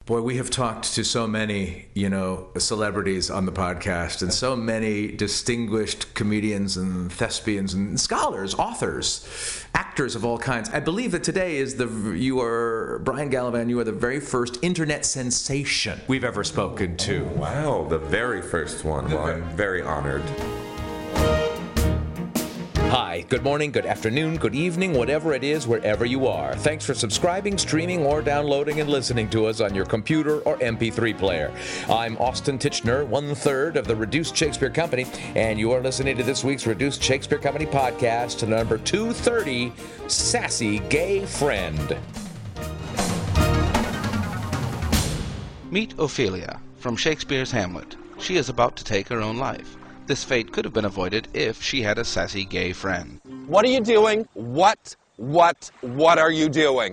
Boy, we have talked to so many, celebrities on the podcast, and so many distinguished comedians and thespians and scholars, authors, actors of all kinds. I believe that today is Brian Gallivan, you are the very first internet sensation we've ever spoken to. Oh, wow, the very first one. Well, I'm very honored. Hi, good morning, good afternoon, good evening, whatever it is, wherever you are. Thanks for subscribing, streaming, or downloading and listening to us on your computer or MP3 player. I'm Austin Tichenor, 1/3 of the Reduced Shakespeare Company, and you are listening to this week's Reduced Shakespeare Company podcast, number 230, Sassy Gay Friend. Meet Ophelia from Shakespeare's Hamlet. She is about to take her own life. This fate could have been avoided if she had a sassy gay friend. What are you doing? What are you doing?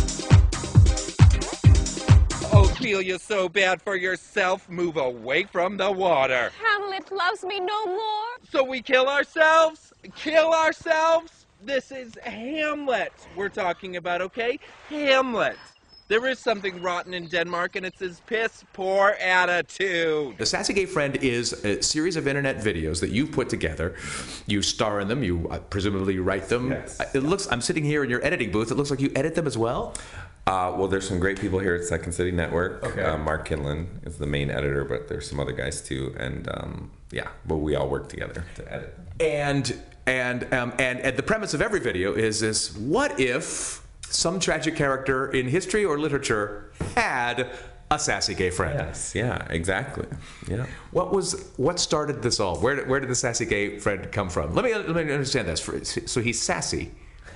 Ophelia, so bad for yourself. Move away from the water. Hamlet loves me no more. So we kill ourselves? Kill ourselves? This is Hamlet we're talking about, okay? Hamlet. There is something rotten in Denmark, and it's his piss-poor attitude. The Sassy Gay Friend is a series of internet videos that you've put together. You star in them. You presumably write them. Yes. I'm sitting here in your editing booth. It looks like you edit them as well. Well, there's some great people here at Second City Network. Okay. Mark Kinlan is the main editor, but there's some other guys too. And but we all work together to edit. And the premise of every video is this: what if some tragic character in history or literature had a sassy gay friend? Yes, yeah, exactly. Yeah. What started this all? Where did the sassy gay friend come from? Let me understand this. So he's sassy.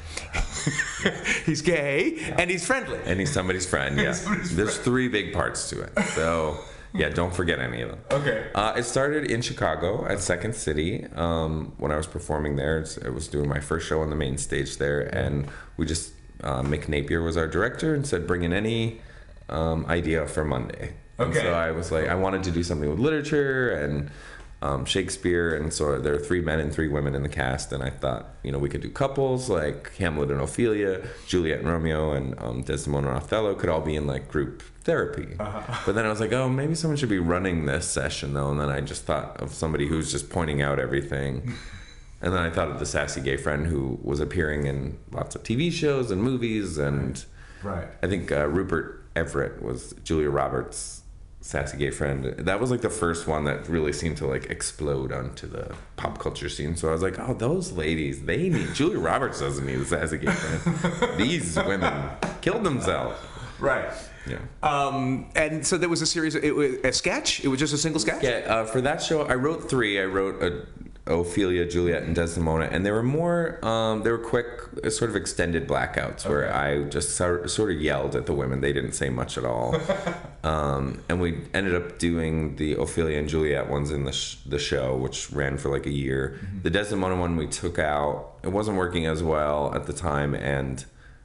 He's gay, and he's friendly. And he's somebody's friend, yeah. There's three big parts to it. So, yeah, don't forget any of them. Okay. It started in Chicago at Second City when I was performing there. I was doing my first show on the main stage there, and we just... Mick Napier was our director and said, bring in any idea for Monday. Okay. And so I was like, I wanted to do something with literature and Shakespeare, and so there are 3 men and 3 women in the cast, and I thought, we could do couples like Hamlet and Ophelia, Juliet and Romeo, and Desdemona and Othello could all be in like group therapy. Uh-huh. But then I was like, oh, maybe someone should be running this session though, and then I just thought of somebody who's just pointing out everything. And then I thought of the sassy gay friend who was appearing in lots of TV shows and movies, and right. I think Rupert Everett was Julia Roberts' sassy gay friend. That was like the first one that really seemed to like explode onto the pop culture scene. So I was like, oh, those ladies, they need... Julia Roberts doesn't need a sassy gay friend. These women killed themselves. Right. Yeah. And so there was a series, it was a sketch? It was just a single sketch? Yeah, for that show, I wrote 3. I wrote Ophelia, Juliet, and Desdemona, and they were more, they were quick, sort of extended blackouts where I just sort of yelled at the women. They didn't say much at all. And we ended up doing the Ophelia and Juliet ones in the show, which ran for like a year. Mm-hmm. The Desdemona one we took out. It wasn't working as well at the time, and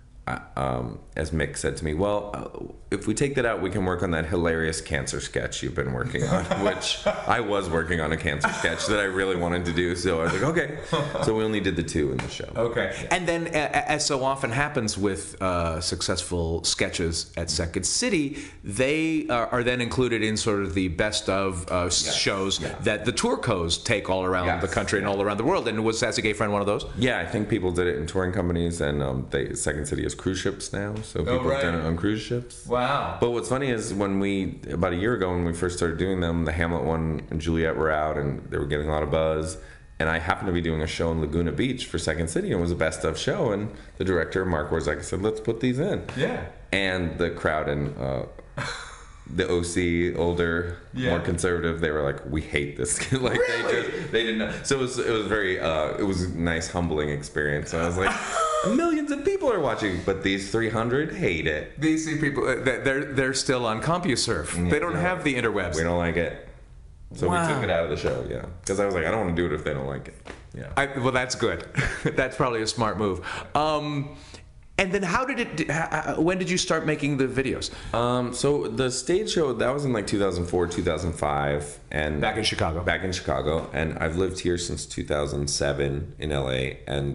as Mick said to me, well, if we take that out, we can work on that hilarious cancer sketch you've been working on, which I was working on a cancer sketch that I really wanted to do. So I was like, okay. So we only did the 2 in the show. Okay. Yeah. And then, as so often happens with successful sketches at Second City, they are then included in sort of the best of shows that the tour co's take all around the country and all around the world. And was Sassy Gay Friend one of those? Yeah, I think people did it in touring companies, and Second City has cruise ships now, so people have done it on cruise ships. Wow. But what's funny is about a year ago when we first started doing them, the Hamlet one and Juliet were out, and they were getting a lot of buzz, and I happened to be doing a show in Laguna Beach for Second City, and it was a best of show, and the director, Mark Warzak, said, let's put these in. Yeah. And the crowd in the OC, older, more conservative, they were like, we hate this. Like, really? they didn't know. So it was very, it was a nice, humbling experience. And I was like, millions of people are watching, but these 300 hate it. These people, they're still on CompuServe. Yeah, they don't have the interwebs. We don't like it. So we took it out of the show, because I was like, I don't want to do it if they don't like it. Yeah. Well, that's good. That's probably a smart move. And then when did you start making the videos? So the stage show, that was in like 2004, 2005. And Back in Chicago. And I've lived here since 2007 in LA. And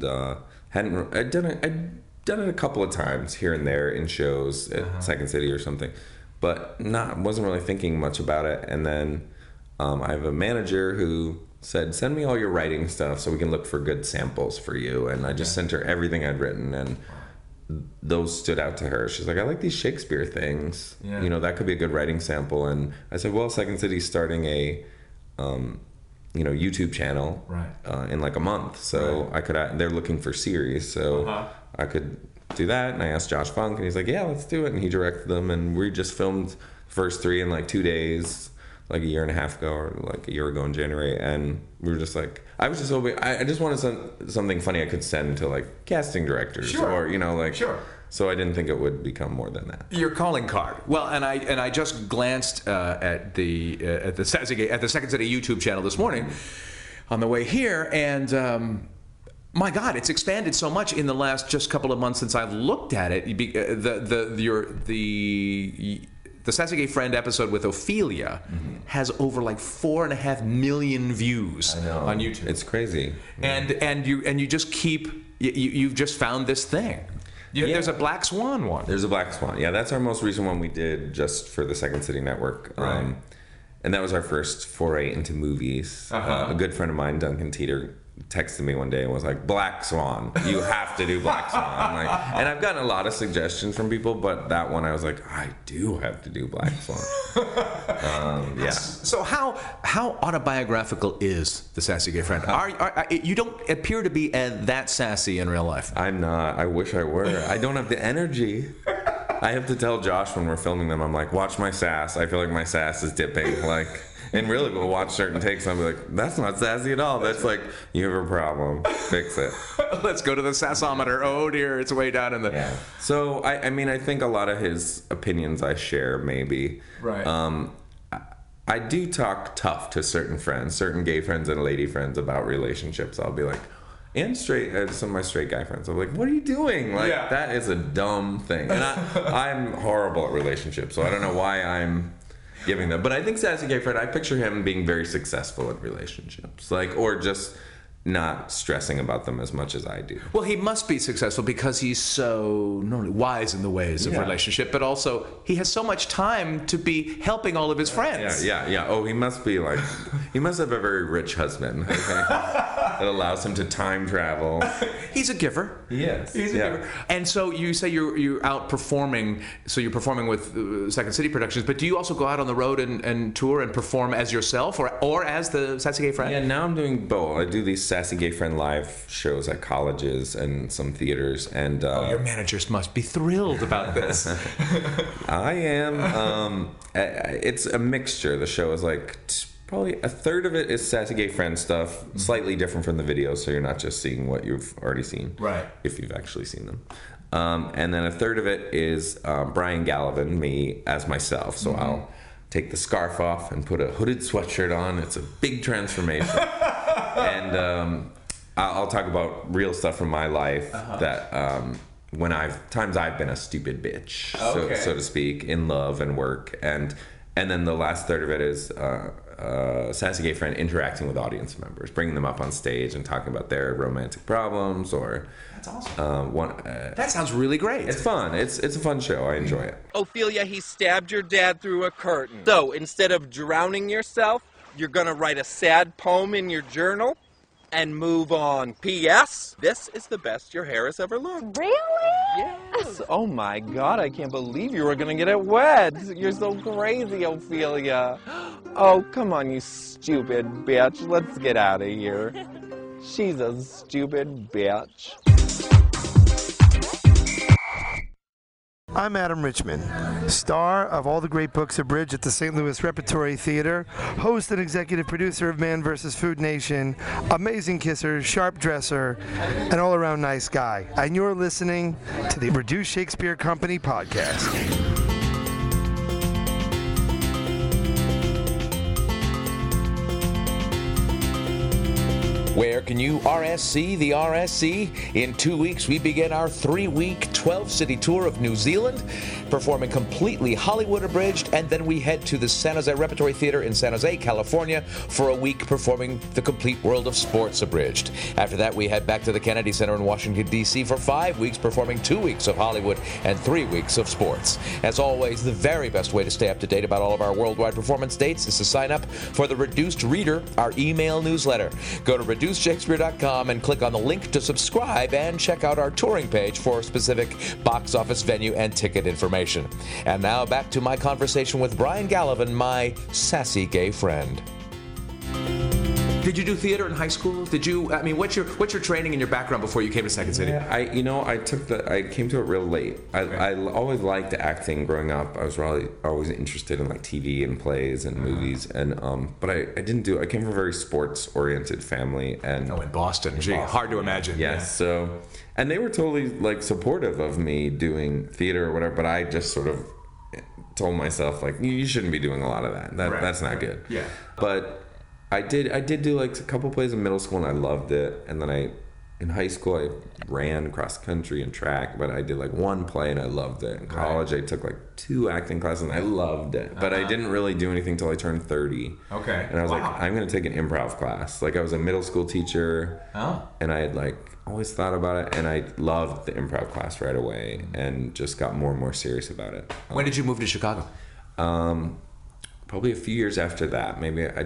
I'd done it a couple of times here and there in shows at Second City or something. but wasn't really thinking much about it. And then I have a manager who said, send me all your writing stuff so we can look for good samples for you. And I just sent her everything I'd written, and those stood out to her. She's like, I like these Shakespeare things. Yeah. You know, that could be a good writing sample. And I said, well, Second City's starting a YouTube channel in like a month. So I could, they're looking for series. So I could do that. And I asked Josh Funk, and he's like, yeah, let's do it. And he directed them. And we just filmed the first 3 in like 2 days, like a year and a half ago, or like a year ago in January. And we were just like, I was just hoping, I just wanted something funny I could send to like casting directors or, you know, like, so I didn't think it would become more than that. Your calling card. Well, and I just glanced at the Second City YouTube channel this morning on the way here, and my God, it's expanded so much in the last just couple of months since I've looked at it. The Sassy Gay Friend episode with Ophelia has over like 4.5 million views on YouTube. It's crazy. And you just you've just found this thing. There's a Black Swan one. There's a Black Swan. Yeah, that's our most recent one we did just for the Second City Network. And that was our first foray into movies. A good friend of mine, Duncan Teeter, texted me one day and was like, Black Swan, you have to do Black Swan. And I've gotten a lot of suggestions from people, but that one I was like, I do have to do Black Swan. So how autobiographical is the Sassy Gay Friend? You don't appear to be that sassy in real life. I'm not. I wish I were. I don't have the energy. I have to tell Josh when we're filming them, I'm like, watch my sass. I feel like my sass is dipping. And really, we'll watch certain takes and I'll be like, that's not sassy at all. That's like, you have a problem. Fix it. Let's go to the sassometer. Oh, dear, it's way down in the... Yeah. So, I mean, I think a lot of his opinions I share, maybe. Right. I do talk tough to certain friends, certain gay friends and lady friends about relationships. I'll be like, and straight, some of my straight guy friends, I'm like, what are you doing? That is a dumb thing. And I'm horrible at relationships, so I don't know why I'm giving them. But I think Sassy Gay Friend, I picture him being very successful at relationships, or just not stressing about them as much as I do. Well, he must be successful because he's so not only wise in the ways of relationship, but also he has so much time to be helping all of his friends. Yeah. Oh, he must be like, he must have a very rich husband, okay? That allows him to time travel. He's a giver. He is. He's a giver. And so you say you're out performing, so you're performing with Second City Productions, but do you also go out on the road and tour and perform as yourself or as the Sassy Gay Friend? Yeah, now I'm doing both. I do these Sassy Gay Friend live shows at colleges and some theaters. And your managers must be thrilled about this. I am. It's a mixture. The show is like... Probably a third of it is Sassy Gay Friend stuff, slightly different from the videos, so you're not just seeing what you've already seen, if you've actually seen them. And then a third of it is Brian Gallivan, me as myself. So I'll take the scarf off and put a hooded sweatshirt on. It's a big transformation. And I'll talk about real stuff from my life that times I've been a stupid bitch, so to speak, in love and work. And then the last third of it is Sassy Gay Friend interacting with audience members, bringing them up on stage and talking about their romantic problems or... That's awesome. That sounds really great. It's fun. It's a fun show. I enjoy it. Ophelia, he stabbed your dad through a curtain. So instead of drowning yourself, you're going to write a sad poem in your journal and move on. P.S. This is the best your hair has ever looked. Really? Yes. Oh my God, I can't believe you were gonna get it wet. You're so crazy, Ophelia. Oh, come on, you stupid bitch. Let's get out of here. She's a stupid bitch. I'm Adam Richman, star of all the great books of bridge at the St. Louis Repertory Theater, host and executive producer of Man vs. Food Nation, amazing kisser, sharp dresser, and all-around nice guy. And you're listening to the Reduced Shakespeare Company podcast. Where Can you RSC the RSC? In 2 weeks, we begin our 3-week, 12-city tour of New Zealand, performing completely Hollywood abridged, and then we head to the San Jose Repertory Theater in San Jose, California, for a week performing the complete world of sports abridged. After that, we head back to the Kennedy Center in Washington, D.C. for 5 weeks, performing 2 weeks of Hollywood and 3 weeks of sports. As always, the very best way to stay up to date about all of our worldwide performance dates is to sign up for the Reduced Reader, our email newsletter. Go to reducedshakespeare.com and click on the link to subscribe and check out our touring page for specific box office venue and ticket information. And now back to my conversation with Brian Gallivan, my sassy gay friend. Did you do theater in high school? What's your training and your background before you came to Second City? Yeah, I came to it real late. I always liked acting growing up. I was really always interested in like TV and plays and movies, and but I came from a very sports oriented family, and in Boston. Hard to imagine. Yes, so and they were totally like supportive of me doing theater or whatever, but I just sort of told myself like you shouldn't be doing a lot of that. That's not good. Yeah, but I did do like a couple plays in middle school and I loved it, and then in high school I ran cross country and track, but I did like one play and I loved it. In college I took like 2 acting classes and I loved it, but I didn't really do anything until I turned 30. Okay. And I was like, I'm gonna take an improv class. Like I was a middle school teacher, and I had like always thought about it, and I loved the improv class right away and just got more and more serious about it. When did you move to Chicago? Probably a few years after that.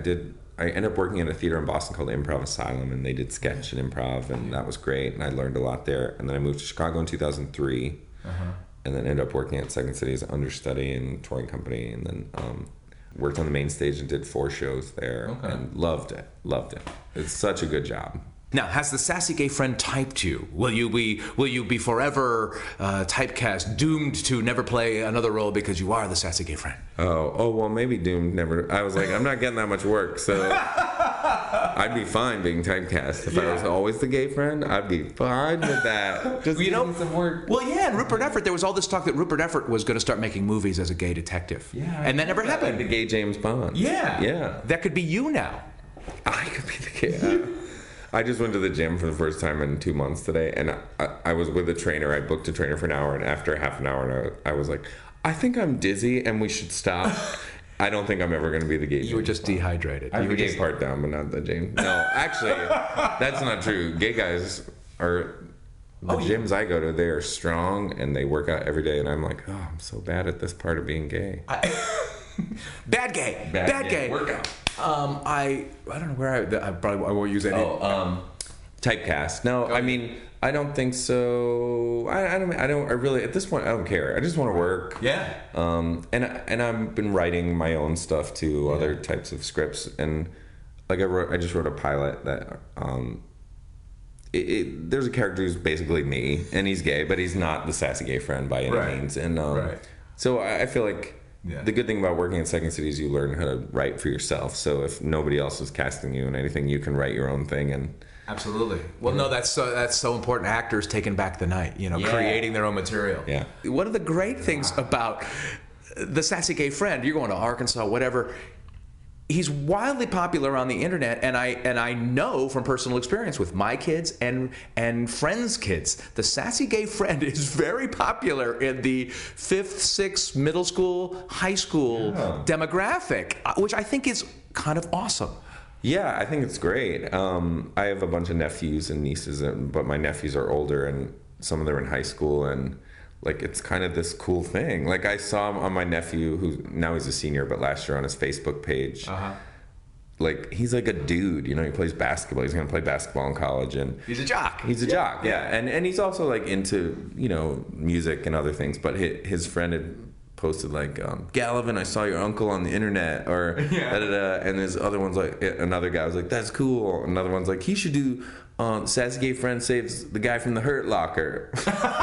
I ended up working at a theater in Boston called Improv Asylum, and they did sketch and improv, and that was great, and I learned a lot there. And then I moved to Chicago in 2003, and then ended up working at Second City as an understudy and touring company, and then worked on the main stage and did 4 shows there, and loved it. It's such a good job. Now, has the sassy gay friend typed you? Will you be forever typecast, doomed to never play another role because you are the sassy gay friend? Oh, well, maybe doomed never. I was like, I'm not getting that much work, so I'd be fine being typecast. If I was always the gay friend, I'd be fine with that. Just some work. Well, yeah, and Rupert Everett, there was all this talk that Rupert Everett was going to start making movies as a gay detective. Yeah. And that never happened. Like the gay James Bond. Yeah. Yeah. That could be you now. I could be the gay. I just went to the gym for the first time in 2 months today, and I was with a trainer. I booked a trainer for an hour, and after half an hour, I was like, I think I'm dizzy, and we should stop. I don't think I'm ever going to be the gay. You were just dehydrated. I have the gay part down, but not the James. No, actually, that's not true. Gay guys are... The gyms I go to, they are strong, and they work out every day, and I'm like, I'm so bad at this part of being gay. Bad gay. Workout. I don't know where I won't use any. Typecast. No, I mean, I don't think so. I really, at this point, I don't care. I just want to work. Yeah. And I've been writing my own stuff too, other types of scripts, and like I just wrote a pilot that there's a character who's basically me, and he's gay, but he's not the sassy gay friend by any means, and so I feel like. Yeah. The good thing about working at Second City is you learn how to write for yourself. So if nobody else is casting you in anything, you can write your own thing. And absolutely. Well, no, that's so important. Actors taking back the night, creating their own material. Yeah. One of the great things about the sassy gay friend, you're going to Arkansas, whatever. He's wildly popular on the internet, and I know from personal experience with my kids and friends' kids, the sassy gay friend is very popular in the 5th, 6th, middle school, high school demographic, which I think is kind of awesome. Yeah, I think it's great. I have a bunch of nephews and nieces, but my nephews are older, and some of them are in high school, and like it's kind of this cool thing. Like I saw him on my nephew, who now he's a senior, but last year on his Facebook page, like he's like a dude, he plays basketball. He's gonna play basketball in college, and he's a jock. He's a jock, yeah. And he's also like into music and other things. But his friend had posted like, Gallivan, I saw your uncle on the internet, or and his other one's like, another guy was like, that's cool. Another one's like, he should do sassy gay friend saves the guy from the Hurt Locker.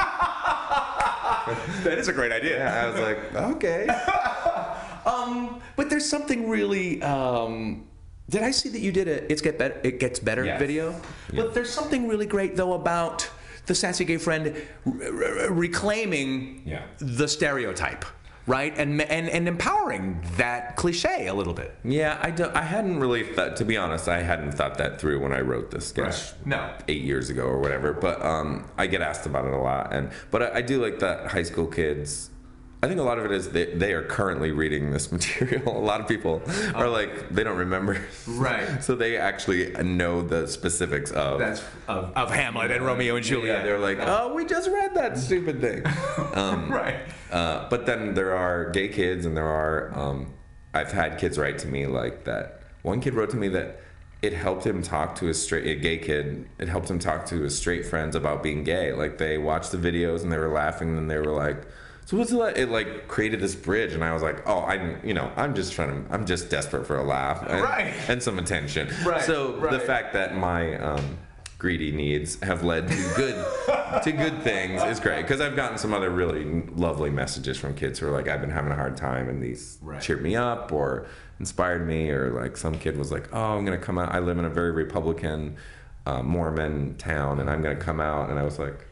That is a great idea. Yeah, I was like, okay. But there's something really. Did I see that you did a It Gets Better video? Yeah. But there's something really great though about the sassy gay friend reclaiming the stereotype. right? And empowering that cliche a little bit. Yeah, I hadn't really thought, to be honest, I hadn't thought that through when I wrote this sketch. Right. No. 8 years ago or whatever. But I get asked about it a lot, but I do like that high school kids. I think a lot of it is they are currently reading this material. A lot of people are like, they don't remember. Right. So they actually know the specifics of Hamlet and Romeo and Juliet. Yeah, they're like, oh, we just read that stupid thing. Right. But then there are gay kids, and there are, I've had kids write to me like that. One kid wrote to me that it helped him talk to a gay kid. It helped him talk to his straight friends about being gay. Like, they watched the videos and they were laughing, and they were like, so what's it like? It like created this bridge, and I was like, oh, I'm just desperate for a laugh and some attention. Right. So the fact that my greedy needs have led to good things is great, because I've gotten some other really lovely messages from kids who are like, I've been having a hard time, and these cheered me up or inspired me, or like some kid was like, oh, I'm gonna come out. I live in a very Republican Mormon town, and I'm gonna come out, and I was like,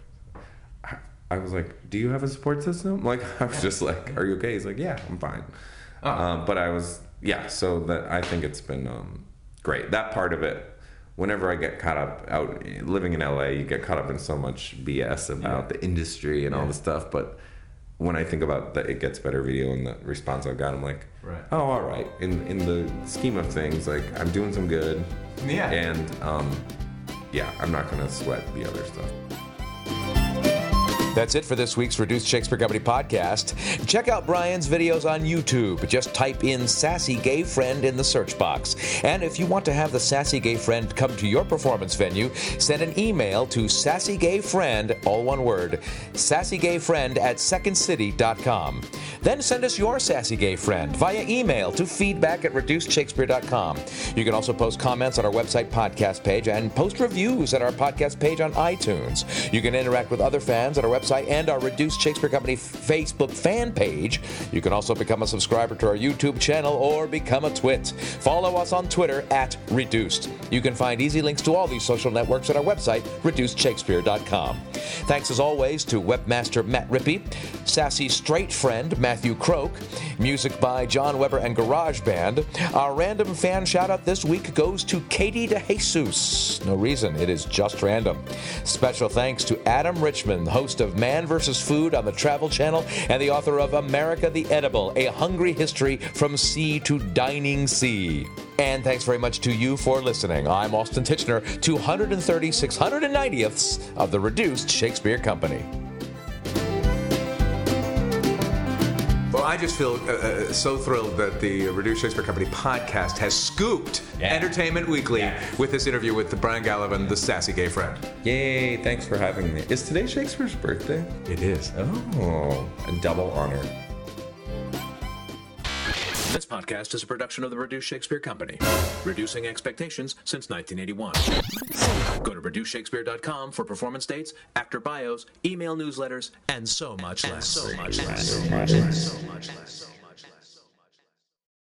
do you have a support system? Like, I was just like, are you okay? He's like, yeah, I'm fine. But I was, so that I think it's been great. That part of it, whenever I get caught up out living in LA, you get caught up in so much BS about the industry and all the stuff. But when I think about the It Gets Better video and the response I've got, I'm like, oh, all right. In the scheme of things, like, I'm doing some good. Yeah. And I'm not going to sweat the other stuff. That's it for this week's Reduced Shakespeare Company podcast. Check out Brian's videos on YouTube. Just type in Sassy Gay Friend in the search box. And if you want to have the Sassy Gay Friend come to your performance venue, send an email to sassygayfriend, all one word, sassygayfriend@secondcity.com. Then send us your Sassy Gay Friend via email to feedback@reducedshakespeare.com. You can also post comments on our website podcast page and post reviews at our podcast page on iTunes. You can interact with other fans at our website and our Reduced Shakespeare Company Facebook fan page. You can also become a subscriber to our YouTube channel or become a twit. Follow us on Twitter @Reduced. You can find easy links to all these social networks at our website, reducedshakespeare.com. Thanks as always to webmaster Matt Rippey, Sassy Straight Friend Matthew Croak, music by John Weber and GarageBand. Our random fan shout-out this week goes to Katie DeJesus. No reason, it is just random. Special thanks to Adam Richman, host of Man vs. Food on the Travel Channel and the author of America the Edible, A Hungry History from Sea to Dining Sea. And thanks very much to you for listening. I'm Austin Titchener, 236/190ths of the Reduced Shakespeare Company. Well, I just feel so thrilled that the Reduced Shakespeare Company podcast has scooped Entertainment Weekly with this interview with Brian Gallivan, the Sassy Gay Friend. Yay, thanks for having me. Is today Shakespeare's birthday? It is. Oh, a double honor. This podcast is a production of the Reduced Shakespeare Company, reducing expectations since 1981. Go to reducedshakespeare.com for performance dates, actor bios, email newsletters, and so much less.